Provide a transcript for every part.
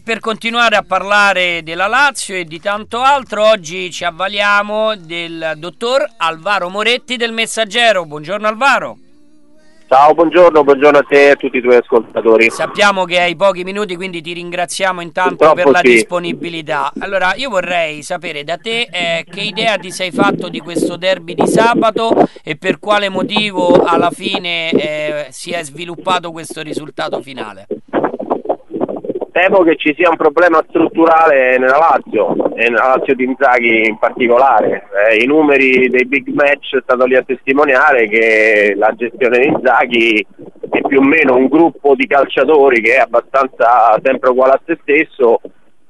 per continuare a parlare della Lazio e di tanto altro, oggi ci avvaliamo del dottor Alvaro Moretti del Messaggero. Buongiorno Alvaro. Ciao, buongiorno a te e a tutti i tuoi ascoltatori. Sappiamo che hai pochi minuti, quindi ti ringraziamo intanto Purtroppo per la sì. disponibilità. Allora, io vorrei sapere da te che idea ti sei fatto di questo derby di sabato e per quale motivo alla fine si è sviluppato questo risultato finale. Temo che ci sia un problema strutturale nella Lazio, e nella Lazio di Inzaghi in particolare. I numeri dei big match è stato lì a testimoniare che la gestione di Inzaghi è più o meno un gruppo di calciatori che è abbastanza sempre uguale a se stesso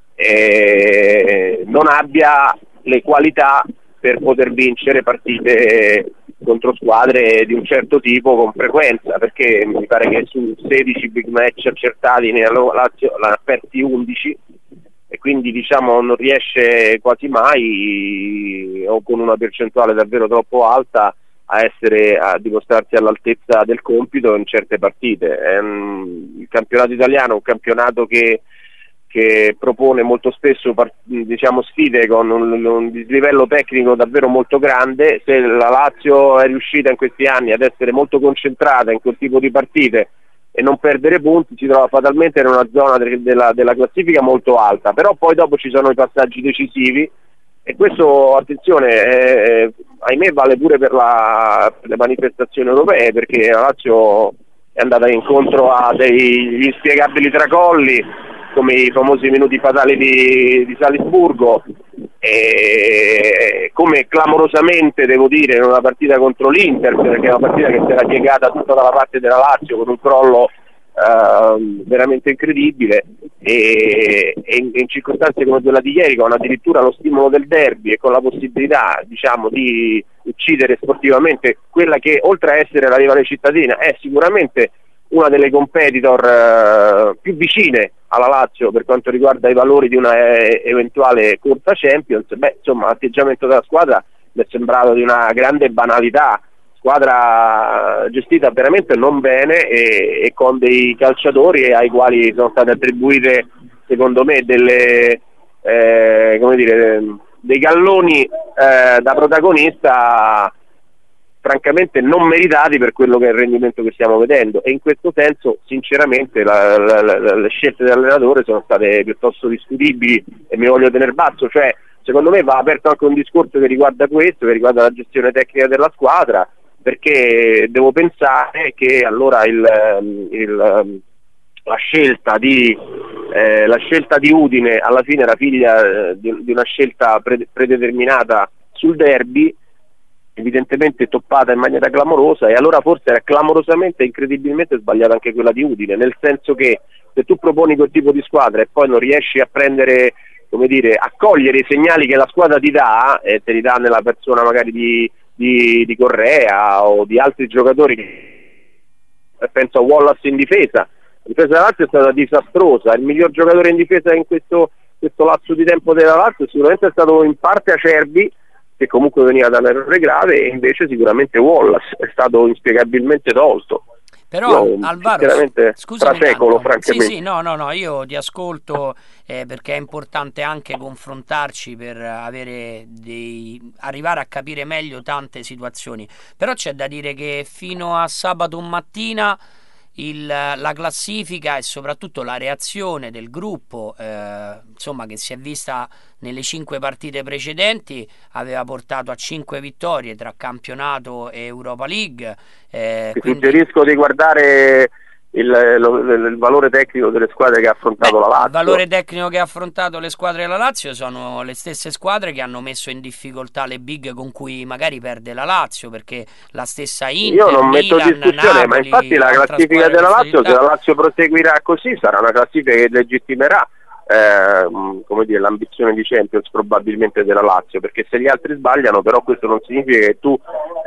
e non abbia le qualità per poter vincere partite contro squadre di un certo tipo con frequenza, perché mi pare che su 16 big match accertati nella Lazio l'ha aperti 11 e quindi diciamo non riesce quasi mai o con una percentuale davvero troppo alta a dimostrarsi all'altezza del compito in certe partite. Il campionato italiano è un campionato che propone molto spesso sfide con un dislivello tecnico davvero molto grande. Se la Lazio è riuscita in questi anni ad essere molto concentrata in quel tipo di partite e non perdere punti, si trova fatalmente in una zona della classifica molto alta, però poi dopo ci sono i passaggi decisivi e questo, attenzione, ahimè vale pure per le manifestazioni europee, perché la Lazio è andata incontro a degli inspiegabili tracolli come i famosi minuti fatali di Salisburgo e come clamorosamente, devo dire, in una partita contro l'Inter, perché è una partita che si era piegata tutta dalla parte della Lazio con un crollo veramente incredibile e in circostanze come quella di ieri, con addirittura lo stimolo del derby e con la possibilità di uccidere sportivamente quella che, oltre a essere la rivale cittadina, è sicuramente una delle competitor più vicine alla Lazio per quanto riguarda i valori di una eventuale corsa Champions. L'atteggiamento della squadra mi è sembrato di una grande banalità, squadra gestita veramente non bene e con dei calciatori ai quali sono state attribuite, secondo me, dei galloni da protagonista francamente non meritati per quello che è il rendimento che stiamo vedendo, e in questo senso sinceramente le scelte dell'allenatore sono state piuttosto discutibili e mi voglio tenere basso. Cioè, secondo me va aperto anche un discorso che riguarda questo, che riguarda la gestione tecnica della squadra, perché devo pensare che allora la scelta di Udine alla fine era figlia di una scelta predeterminata sul derby, evidentemente toppata in maniera clamorosa, e allora forse era clamorosamente e incredibilmente sbagliata anche quella di Udine, nel senso che se tu proponi quel tipo di squadra e poi non riesci a prendere, a cogliere i segnali che la squadra ti dà, e te li dà nella persona magari di Correa o di altri giocatori, penso a Wallace in difesa. La difesa della Lazio è stata disastrosa, il miglior giocatore in difesa in questo lasso di tempo della Lazio sicuramente è stato in parte Acerbi, che comunque veniva da un errore grave, e invece sicuramente Wallace è stato inspiegabilmente tolto. Però Alvaro, scusami, francamente. Sì, no, io ti ascolto perché è importante anche confrontarci per arrivare a capire meglio tante situazioni. Però c'è da dire che fino a sabato mattina la classifica e soprattutto la reazione del gruppo, che si è vista nelle 5 partite precedenti, aveva portato a 5 vittorie tra campionato e Europa League. Ti suggerisco di guardare il valore tecnico delle squadre che ha affrontato la Lazio. Il valore tecnico che ha affrontato le squadre della Lazio sono le stesse squadre che hanno messo in difficoltà le big con cui magari perde la Lazio, perché la stessa Inter, io non metto Milan, in discussione, Napoli, ma infatti la classifica della Lazio, se la Lazio proseguirà così, sarà una classifica che legittimerà l'ambizione di Champions probabilmente della Lazio, perché se gli altri sbagliano, però questo non significa che tu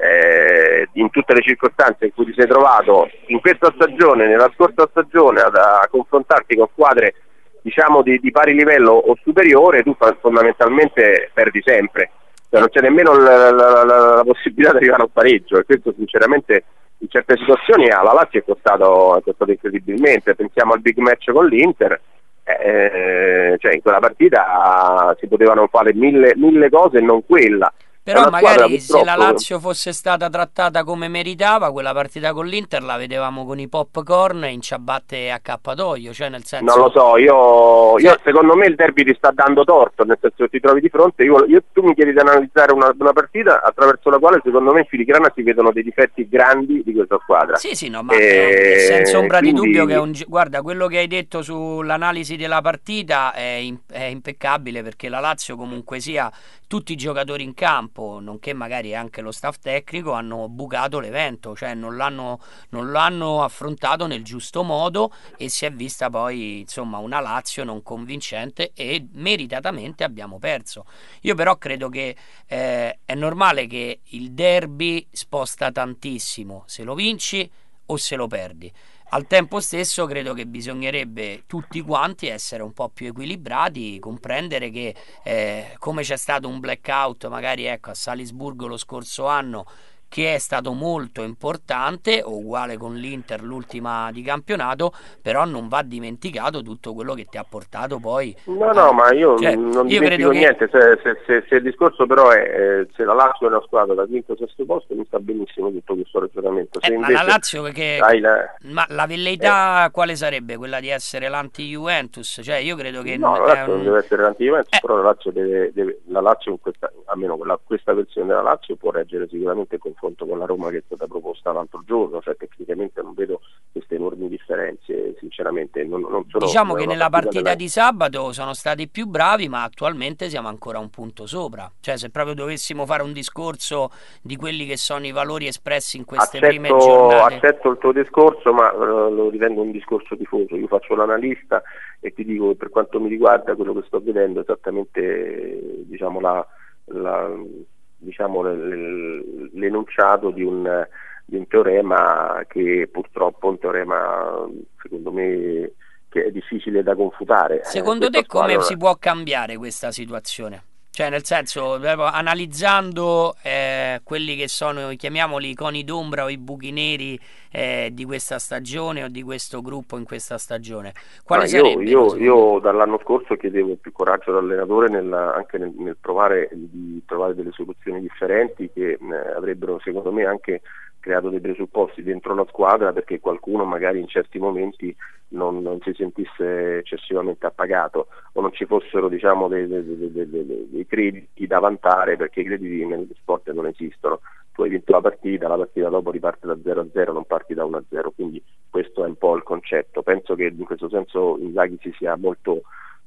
in tutte le circostanze in cui ti sei trovato in questa stagione, nella scorsa stagione, a confrontarti con squadre di pari livello o superiore, tu fondamentalmente perdi sempre, cioè non c'è nemmeno la possibilità di arrivare al pareggio, e questo sinceramente in certe situazioni alla Lazio è costato incredibilmente. Pensiamo al big match con l'Inter, cioè in quella partita si potevano fare mille cose e non quella. Però magari se la Lazio fosse stata trattata come meritava, quella partita con l'Inter la vedevamo con i popcorn in ciabatte e accappatoio, cioè nel senso... Non lo so, io secondo me il derby ti sta dando torto, nel senso che ti trovi di fronte, tu mi chiedi di analizzare una partita attraverso la quale secondo me in filigrana si vedono dei difetti grandi di questa squadra. Sì, no, ma senza ombra di dubbio che guarda, quello che hai detto sull'analisi della partita è impeccabile, perché la Lazio comunque sia tutti i giocatori in campo, nonché magari anche lo staff tecnico, hanno bucato l'evento, cioè non l'hanno affrontato nel giusto modo e si è vista poi insomma una Lazio non convincente e meritatamente abbiamo perso. Io però credo che è normale che il derby sposta tantissimo se lo vinci o se lo perdi. Al tempo stesso credo che bisognerebbe tutti quanti essere un po' più equilibrati, comprendere che come c'è stato un blackout magari a Salisburgo lo scorso anno, che è stato molto importante, o uguale con l'Inter l'ultima di campionato, però non va dimenticato tutto quello che ti ha portato poi. No, ma io non dimentico niente, se il discorso però è se la Lazio è una squadra da quinto o sesto posto, mi sta benissimo tutto questo ragionamento. Ma la Lazio ma la velleità quale sarebbe? Quella di essere l'anti-Juventus? Cioè io credo che no, la Lazio non deve essere l'anti-Juventus, però la Lazio la Lazio almeno questa versione della Lazio può reggere sicuramente il confronto con la Roma che è stata proposta l'altro giorno, cioè tecnicamente non vedo queste enormi differenze, sinceramente non sono, diciamo che nella partita di sabato sono stati più bravi, ma attualmente siamo ancora un punto sopra, cioè se proprio dovessimo fare un discorso di quelli che sono i valori espressi in queste prime giornate. Accetto il tuo discorso, ma lo ritengo un discorso tifoso. Io faccio l'analista e ti dico che per quanto mi riguarda quello che sto vedendo è esattamente l'enunciato di un teorema che purtroppo è un teorema secondo me che è difficile da confutare. Secondo te come si può cambiare questa situazione? Cioè nel senso, analizzando quelli che sono, chiamiamoli i coni d'ombra o i buchi neri di questa stagione o di questo gruppo in questa stagione, quale sarebbe? Io dall'anno scorso chiedevo più coraggio all'allenatore anche nel provare delle soluzioni differenti che avrebbero secondo me anche creato dei presupposti dentro la squadra perché qualcuno magari in certi momenti non si sentisse eccessivamente appagato o non ci fossero diciamo dei crediti da vantare, perché i crediti negli sport non esistono. Tu hai vinto la partita dopo riparte da 0-0, non parti da 1-0, quindi questo è un po' il concetto. Penso che in questo senso Inzaghi si sia molto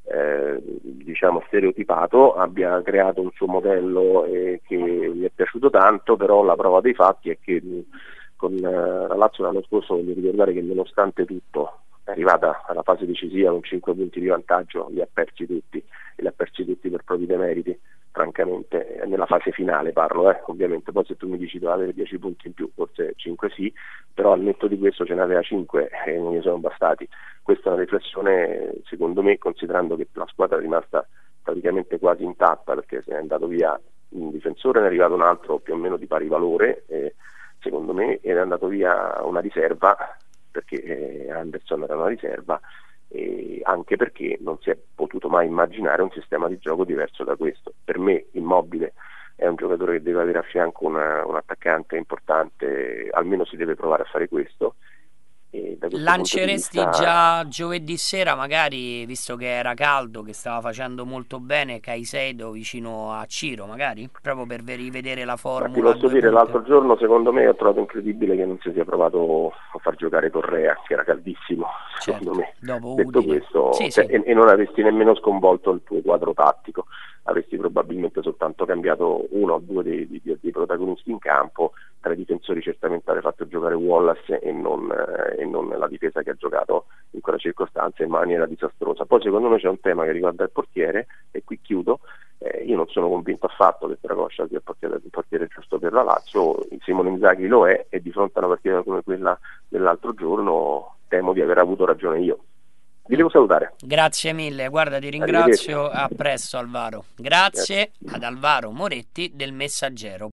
stereotipato, abbia creato un suo modello che gli è piaciuto tanto, però la prova dei fatti è che con la Lazio l'anno scorso voglio ricordare che nonostante tutto è arrivata alla fase decisiva con 5 punti di vantaggio, li ha persi tutti per propri demeriti, francamente, nella fase finale parlo, ovviamente, poi se tu mi dici doveva avere 10 punti in più, forse 5 sì, però al netto di questo ce n'aveva 5 e non gli sono bastati. Questa è una riflessione, secondo me, considerando che la squadra è rimasta praticamente quasi intatta perché se è andato via un difensore, ne è arrivato un altro più o meno di pari valore, secondo me è andato via una riserva, perché Anderson era una riserva, e anche perché non si è potuto mai immaginare un sistema di gioco diverso da questo. Per me Immobile è un giocatore che deve avere a fianco un attaccante importante, almeno si deve provare a fare questo. Lanceresti già giovedì sera magari, visto che era caldo, che stava facendo molto bene, Caicedo vicino a Ciro magari, proprio per rivedere la formula? Ti posso dire, l'altro giorno secondo me ho trovato incredibile che non si sia provato a far giocare Correa, che era caldissimo, secondo me. Dopo detto Udine. questo, Sì. E non avresti nemmeno sconvolto il tuo quadro tattico, avresti probabilmente soltanto cambiato uno o due dei protagonisti in campo. Tra i difensori certamente avrei fatto giocare Wallace e non la difesa che ha giocato in quella circostanza in maniera disastrosa. Poi secondo me c'è un tema che riguarda il portiere, e qui chiudo. Io non sono convinto affatto che Tragoscia sia il portiere giusto per la Lazio. Simone Inzaghi lo è, e di fronte a una partita come quella dell'altro giorno temo di aver avuto ragione io. Vi devo salutare. Grazie mille, guarda, ti ringrazio. A presto Alvaro. Grazie ad Alvaro Moretti del Messaggero.